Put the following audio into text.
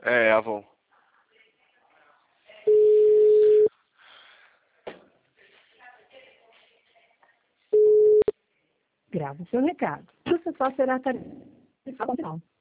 É, Avon. Grave o seu recado. O seu só será tarifado.